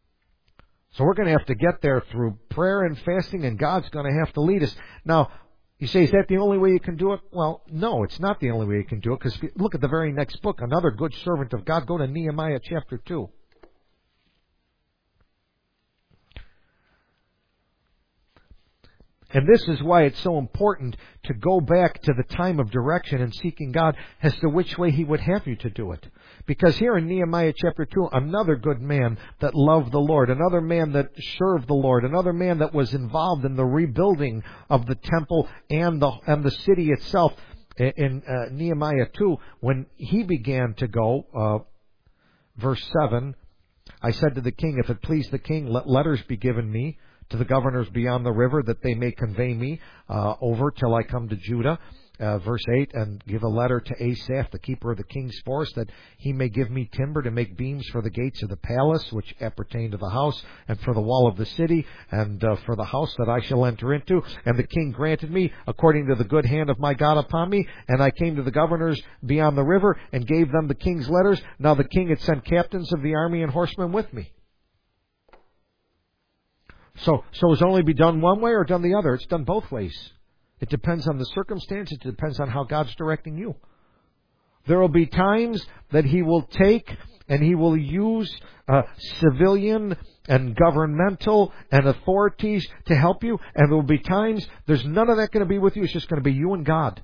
So we're going to have to get there through prayer and fasting, and God's going to have to lead us. Now, you say, is that the only way you can do it? Well, no, it's not the only way you can do it, because look at the very next book, another good servant of God. Go to Nehemiah chapter two. And this is why it's so important to go back to the time of direction and seeking God as to which way He would have you to do it. Because here in Nehemiah chapter two, another good man that loved the Lord, another man that served the Lord, another man that was involved in the rebuilding of the temple and the and the city itself, in uh, Nehemiah two, when he began to go, uh, verse seven, I said to the king, if it please the king, let letters be given me to the governors beyond the river, that they may convey me uh, over till I come to Judah. Uh, verse eight, and give a letter to Asaph, the keeper of the king's forest, that he may give me timber to make beams for the gates of the palace, which appertain to the house, and for the wall of the city, and uh, for the house that I shall enter into. And the king granted me, according to the good hand of my God upon me. And I came to the governors beyond the river, and gave them the king's letters. Now the king had sent captains of the army and horsemen with me. So, so is it only be done one way or done the other? It's done both ways. It depends on the circumstances. It depends on how God's directing you. There will be times that He will take and He will use uh, civilian and governmental and authorities to help you. And there will be times there's none of that going to be with you. It's just going to be you and God.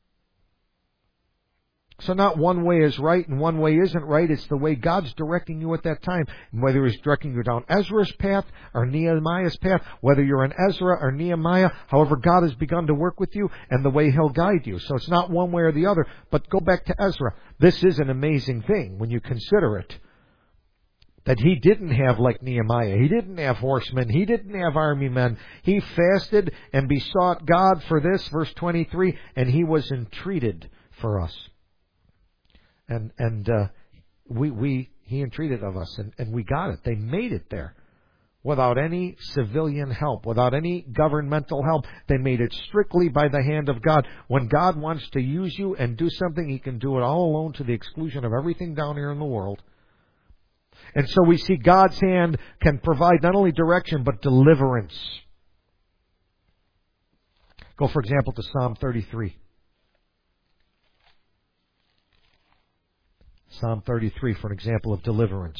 So not one way is right and one way isn't right. It's the way God's directing you at that time. Whether He's directing you down Ezra's path or Nehemiah's path, whether you're in Ezra or Nehemiah, however God has begun to work with you and the way He'll guide you. So it's not one way or the other. But go back to Ezra. This is an amazing thing when you consider it. That he didn't have like Nehemiah. He didn't have horsemen. He didn't have army men. He fasted and besought God for this, verse twenty-three, and he was entreated for us. And and uh, we we he entreated of us, and, and we got it. They made it there without any civilian help, without any governmental help. They made it strictly by the hand of God. When God wants to use you and do something, He can do it all alone to the exclusion of everything down here in the world. And so we see God's hand can provide not only direction, but deliverance. Go, for example, to Psalm thirty-three. Psalm thirty-three for an example of deliverance.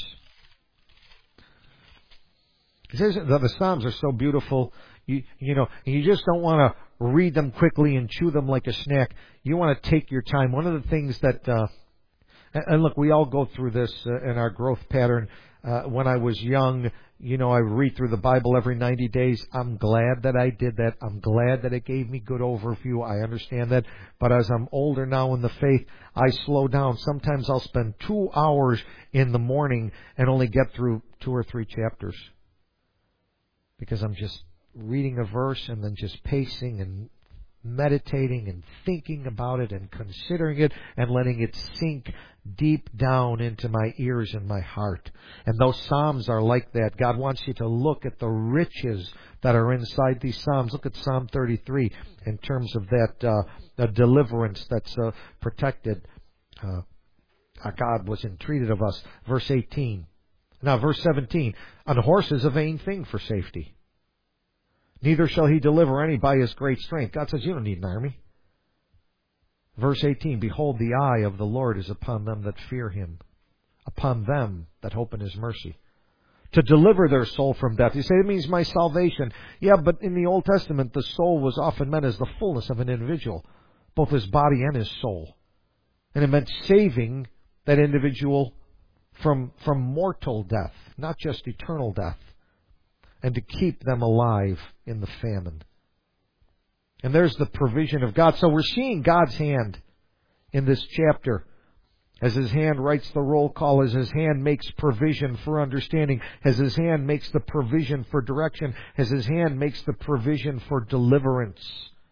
It says that the Psalms are so beautiful, you, you know, you just don't want to read them quickly and chew them like a snack. You want to take your time. One of the things that, uh, And, and look, we all go through this uh, in our growth pattern. Uh, when I was young, you know, I read through the Bible every ninety days. I'm glad that I did that. I'm glad that it gave me good overview. I understand that. But as I'm older now in the faith, I slow down. Sometimes I'll spend two hours in the morning and only get through two or three chapters. Because I'm just reading a verse and then just pacing and meditating and thinking about it and considering it and letting it sink deep down into my ears and my heart. And those Psalms are like that. God wants you to look at the riches that are inside these Psalms. Look at Psalm thirty-three in terms of that uh, the deliverance that's uh, protected. Uh, our God was entreated of us. Verse eighteen. Now, verse seventeen. An horse is a vain thing for safety. Neither shall he deliver any by his great strength. God says you don't need an army. Verse eighteen, behold, the eye of the Lord is upon them that fear him, upon them that hope in his mercy, to deliver their soul from death. You say, it means my salvation. Yeah, but in the Old Testament, the soul was often meant as the fullness of an individual, both his body and his soul. And it meant saving that individual from, from mortal death, not just eternal death, and to keep them alive in the famine. And there's the provision of God. So we're seeing God's hand in this chapter. As His hand writes the roll call, as His hand makes provision for understanding, as His hand makes the provision for direction, as His hand makes the provision for deliverance.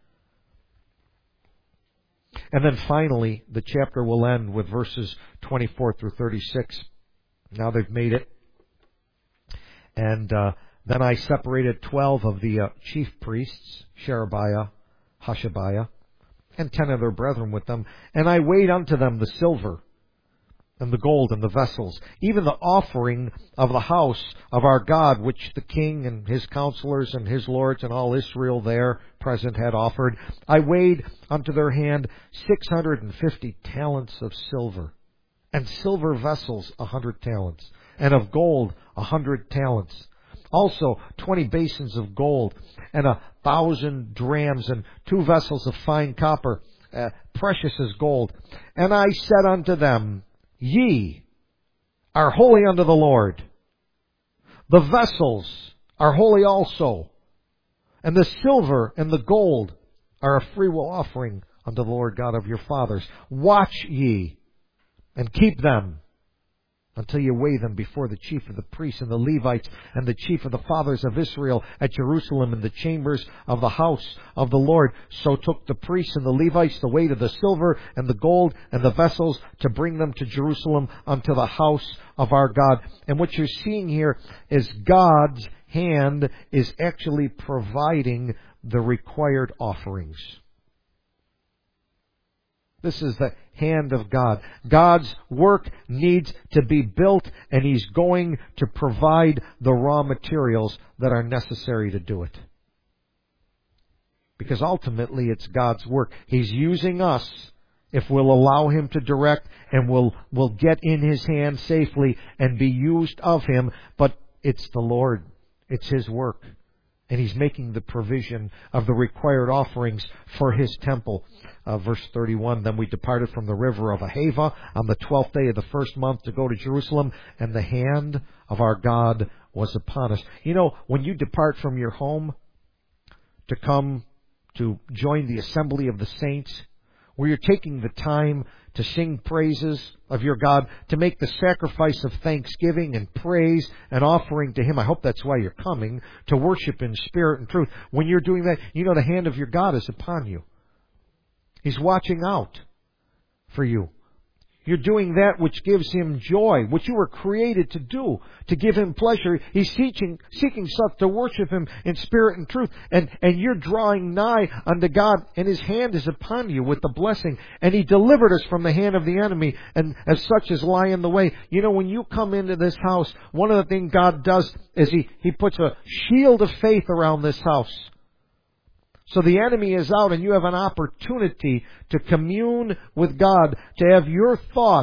And then finally, the chapter will end with verses twenty-four through thirty-six. Now they've made it. And uh, then I separated twelve of the uh, chief priests, Sherebiah, Hashabiah, and ten of their brethren with them. And I weighed unto them the silver, and the gold, and the vessels, even the offering of the house of our God, which the king and his counselors and his lords and all Israel there present had offered. I weighed unto their hand six hundred and fifty talents of silver, and silver vessels a hundred talents, and of gold a hundred talents. Also twenty basins of gold, and a thousand drams, and two vessels of fine copper, uh, precious as gold. And I said unto them, Ye are holy unto the Lord. The vessels are holy also. And the silver and the gold are a freewill offering unto the Lord God of your fathers. Watch ye, and keep them, until you weigh them before the chief of the priests and the Levites and the chief of the fathers of Israel at Jerusalem in the chambers of the house of the Lord. So took the priests and the Levites the weight of the silver and the gold and the vessels to bring them to Jerusalem unto the house of our God. And what you're seeing here is God's hand is actually providing the required offerings. This is the hand of God. God's work needs to be built, and He's going to provide the raw materials that are necessary to do it. Because ultimately it's God's work. He's using us if we'll allow Him to direct, and we'll, we'll get in His hand safely and be used of Him. But it's the Lord. It's His work. And He's making the provision of the required offerings for His temple. Uh, verse thirty-one, then we departed from the river of Ahava on the twelfth day of the first month to go to Jerusalem, and the hand of our God was upon us. You know, when you depart from your home to come to join the assembly of the saints, where you're taking the time to sing praises of your God, to make the sacrifice of thanksgiving and praise and offering to Him. I hope that's why you're coming, to worship in spirit and truth. When you're doing that, you know the hand of your God is upon you. He's watching out for you. You're doing that which gives Him joy, which you were created to do, to give Him pleasure. He's seeking, seeking such to worship Him in spirit and truth. And, and you're drawing nigh unto God, and His hand is upon you with the blessing. And He delivered us from the hand of the enemy, and as such as lie in the way. You know, when you come into this house, one of the things God does is He, He puts a shield of faith around this house. So the enemy is out, and you have an opportunity to commune with God, to have your thoughts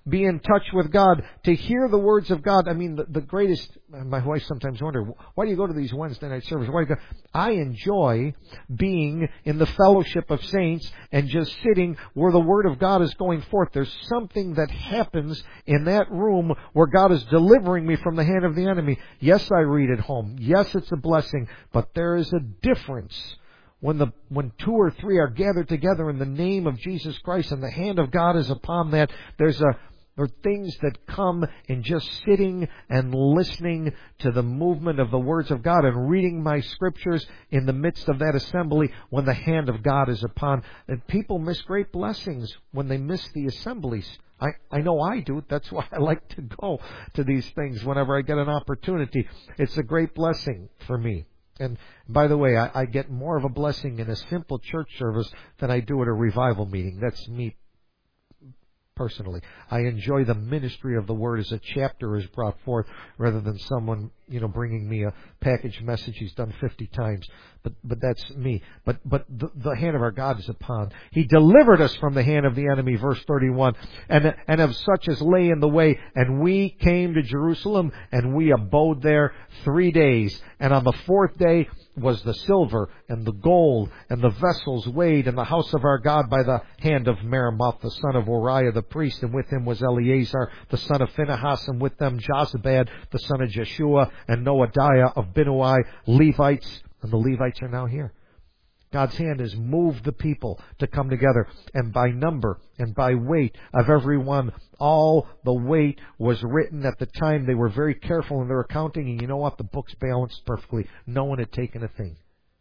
be in touch with God, to hear the words of God. I mean, the, the greatest, my wife sometimes wonders, why do you go to these Wednesday night services? Why do you go? I enjoy being in the fellowship of saints and just sitting where the Word of God is going forth. There's something that happens in that room where God is delivering me from the hand of the enemy. Yes, I read at home. Yes, it's a blessing, but there is a difference. When the when two or three are gathered together in the name of Jesus Christ and the hand of God is upon that, there's a there are things that come in just sitting and listening to the movement of the words of God and reading my scriptures in the midst of that assembly when the hand of God is upon. And people miss great blessings when they miss the assemblies. I, I know I do. That's why I like to go to these things whenever I get an opportunity. It's a great blessing for me. And by the way, I, I get more of a blessing in a simple church service than I do at a revival meeting. That's me personally. I enjoy the ministry of the Word as a chapter is brought forth rather than someone, you know, bringing me a packaged message he's done fifty times. But but that's me. But but the, the hand of our God is upon. He delivered us from the hand of the enemy, verse thirty-one, and and of such as lay in the way. And we came to Jerusalem, and we abode there three days. And on the fourth day was the silver and the gold and the vessels weighed in the house of our God by the hand of Meremoth, the son of Uriah the priest, and with him was Eleazar, the son of Phinehas, and with them Jozabad, the son of Jeshua, and Noadiah of Binnui, Levites, and the Levites are now here. God's hand has moved the people to come together, and by number and by weight of every one, all the weight was written at the time. They were very careful in their accounting, and you know what? The books balanced perfectly. No one had taken a thing.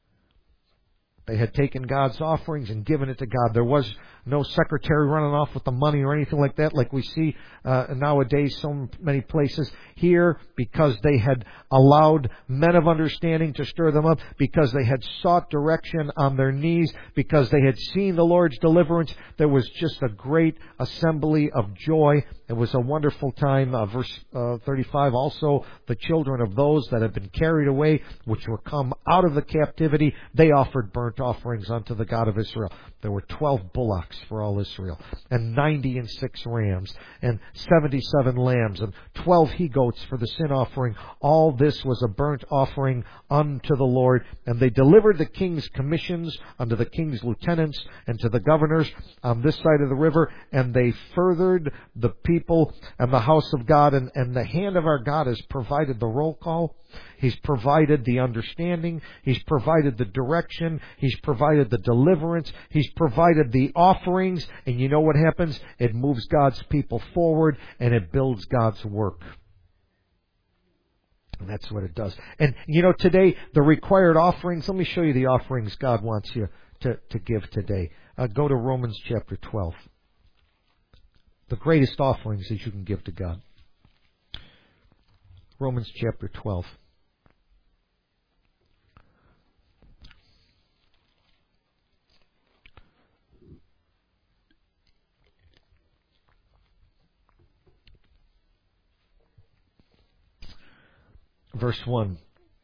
They had taken God's offerings and given it to God. There was no secretary running off with the money or anything like that like we see uh, nowadays so many places. Here, because they had allowed men of understanding to stir them up, because they had sought direction on their knees, because they had seen the Lord's deliverance, there was just a great assembly of joy. It was a wonderful time. Uh, verse uh, thirty-five, also the children of those that had been carried away, which were come out of the captivity, they offered burnt offerings unto the God of Israel. There were twelve bullocks for all Israel, and ninety and six rams, and seventy-seven lambs, and twelve he-goats for the sin offering. All this was a burnt offering unto the Lord. And they delivered the king's commissions unto the king's lieutenants and to the governors on this side of the river, and they furthered the people and the house of God. And, and the hand of our God has provided the roll call. He's provided the understanding. He's provided the direction. He's provided the deliverance. He's provided the offerings. And you know what happens? It moves God's people forward, and it builds God's work. And that's what it does. And, you know, today, the required offerings, let me show you the offerings God wants you to, to give today. Uh, go to Romans chapter twelve. The greatest offerings that you can give to God. Romans chapter twelve. Verse one.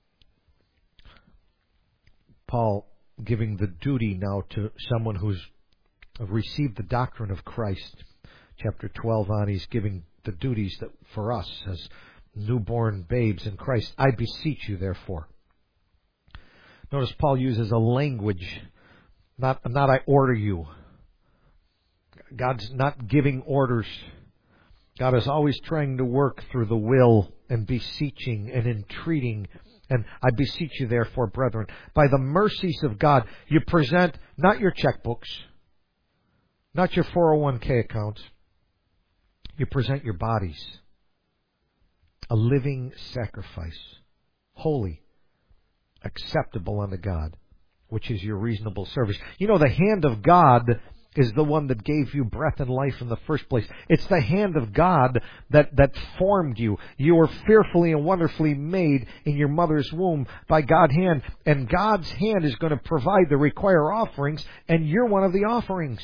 Paul giving the duty now to someone who's received the doctrine of Christ. Chapter twelve on, he's giving the duties that for us as newborn babes in Christ. I beseech you, therefore. Notice Paul uses a language, not, not I order you. God's not giving orders. God is always trying to work through the will and beseeching and entreating. And I beseech you, therefore, brethren, by the mercies of God, you present not your checkbooks, not your four oh one k accounts. You present your bodies, a living sacrifice, holy, acceptable unto God, which is your reasonable service. You know, the hand of God is the one that gave you breath and life in the first place. It's the hand of God that, that formed you. You were fearfully and wonderfully made in your mother's womb by God's hand. And God's hand is going to provide the required offerings, and you're one of the offerings.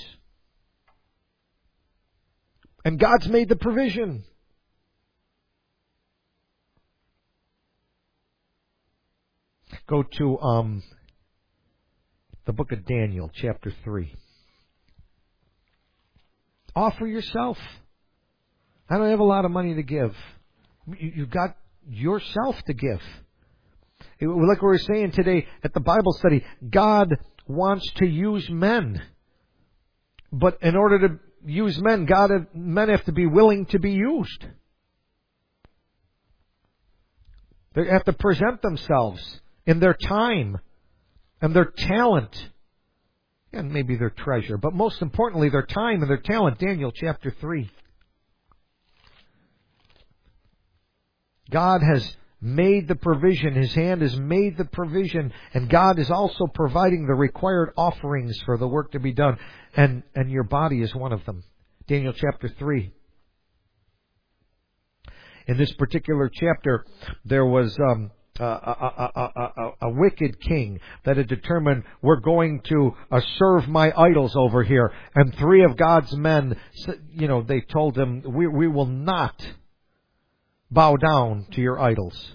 And God's made the provision. Go to um, the book of Daniel, chapter three. Offer yourself. I don't have a lot of money to give. You've got yourself to give. Like we were saying today at the Bible study, God wants to use men. But in order to use men, God, men have to be willing to be used. They have to present themselves in their time and their talent and maybe their treasure. But most importantly, their time and their talent. Daniel chapter three. God has made the provision. His hand has made the provision. And God is also providing the required offerings for the work to be done. And, and your body is one of them. Daniel chapter three. In this particular chapter, there was um, a, a, a, a, a wicked king that had determined, we're going to uh, serve my idols over here. And three of God's men, you know, they told him, we, we will not bow down to your idols.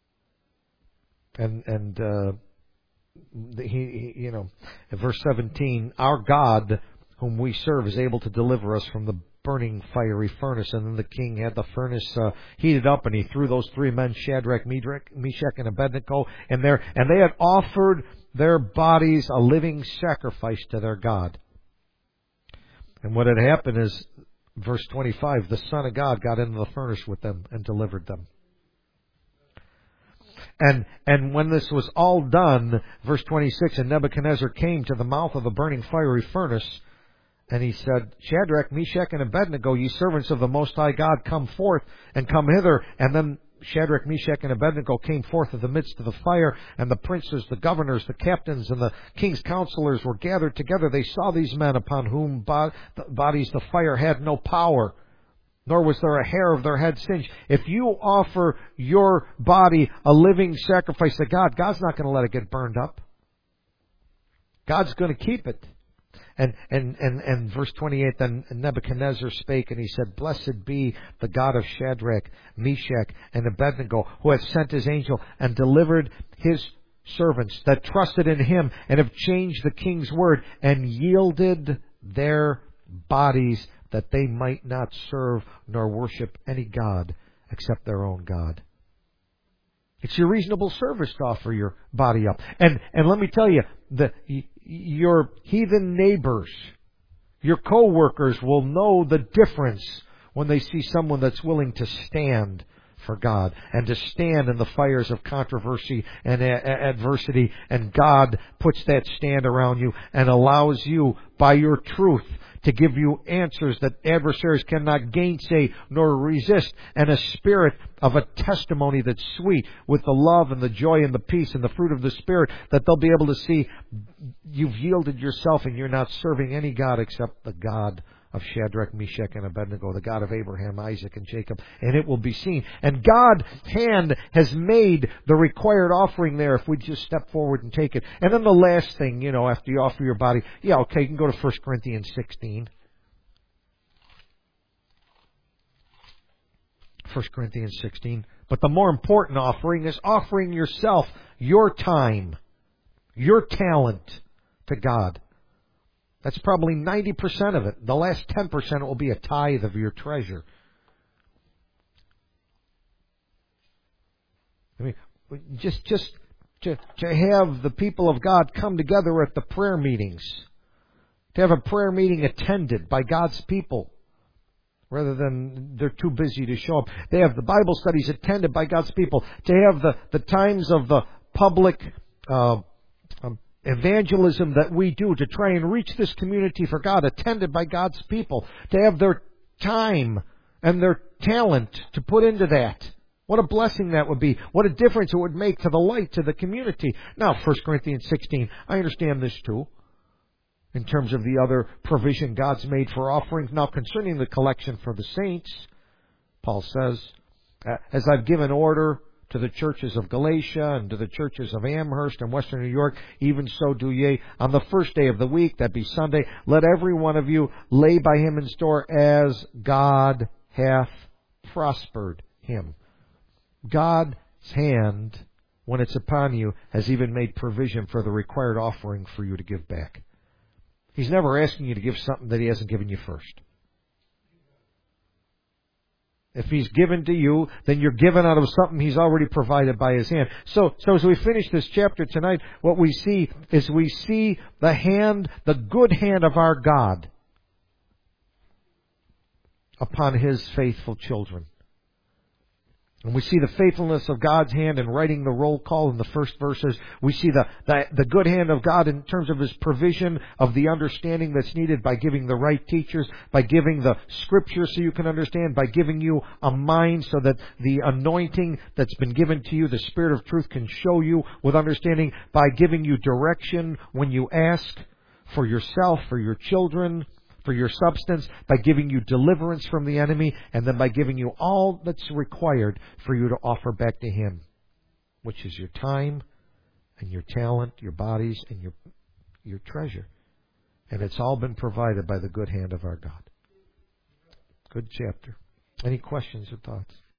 And, and, uh, he, he, you know, in verse seventeen, our God, whom we serve, is able to deliver us from the burning fiery furnace. And then the king had the furnace uh, heated up, and he threw those three men, Shadrach, Meshach, and Abednego, in there, and they had offered their bodies a living sacrifice to their God. And what had happened is, verse twenty-five, the Son of God got into the furnace with them and delivered them. And and when this was all done, verse twenty-six, and Nebuchadnezzar came to the mouth of the burning fiery furnace, and he said, Shadrach, Meshach, and Abednego, ye servants of the Most High God, come forth and come hither. And then Shadrach, Meshach, and Abednego came forth of the midst of the fire, and the princes, the governors, the captains, and the king's counselors were gathered together. They saw these men upon whom bodies the fire had no power, nor was there a hair of their head singed. If you offer your body a living sacrifice to God, God's not going to let it get burned up. God's going to keep it. And, and, and, and verse twenty-eight, then Nebuchadnezzar spake, and he said, Blessed be the God of Shadrach, Meshach, and Abednego, who hath sent his angel and delivered his servants that trusted in him, and have changed the king's word, and yielded their bodies, that they might not serve nor worship any god except their own God. It's your reasonable service to offer your body up. And and let me tell you, the your heathen neighbors, your co-workers will know the difference when they see someone that's willing to stand for God and to stand in the fires of controversy and a- adversity. And God puts that stand around you and allows you, by your truth, to give you answers that adversaries cannot gainsay nor resist, and a spirit of a testimony that's sweet, with the love and the joy and the peace and the fruit of the Spirit, that they'll be able to see you've yielded yourself and you're not serving any God except the God of Shadrach, Meshach, and Abednego, the God of Abraham, Isaac, and Jacob, and it will be seen. And God's hand has made the required offering there if we just step forward and take it. And then the last thing, you know, after you offer your body, yeah, okay, you can go to First Corinthians sixteen. First Corinthians sixteen. But the more important offering is offering yourself, your time, your talent to God. That's probably ninety percent of it. The last ten percent will be a tithe of your treasure. I mean, just just to, to have the people of God come together at the prayer meetings, to have a prayer meeting attended by God's people, rather than they're too busy to show up. They have the Bible studies attended by God's people, to have the, the times of the public uh, um, evangelism that we do to try and reach this community for God, attended by God's people, to have their time and their talent to put into that. What a blessing that would be. What a difference it would make to the light, to the community. Now, First Corinthians sixteen, I understand this too, in terms of the other provision God's made for offerings. Now, concerning the collection for the saints, Paul says, as I've given order to the churches of Galatia and to the churches of Amherst and Western New York, even so do ye. On the first day of the week, that be Sunday, let every one of you lay by him in store as God hath prospered him. God's hand, when it's upon you, has even made provision for the required offering for you to give back. He's never asking you to give something that He hasn't given you first. If He's given to you, then you're given out of something He's already provided by His hand. So, so as we finish this chapter tonight, what we see is we see the hand, the good hand of our God upon His faithful children. And we see the faithfulness of God's hand in writing the roll call in the first verses. We see the, the, the good hand of God in terms of His provision of the understanding that's needed by giving the right teachers, by giving the Scripture so you can understand, by giving you a mind so that the anointing that's been given to you, the Spirit of truth, can show you with understanding, by giving you direction when you ask for yourself, for your children, for your substance, by giving you deliverance from the enemy, and then by giving you all that's required for you to offer back to Him, which is your time and your talent, your bodies, and your your treasure. And it's all been provided by the good hand of our God. Good chapter. Any questions or thoughts?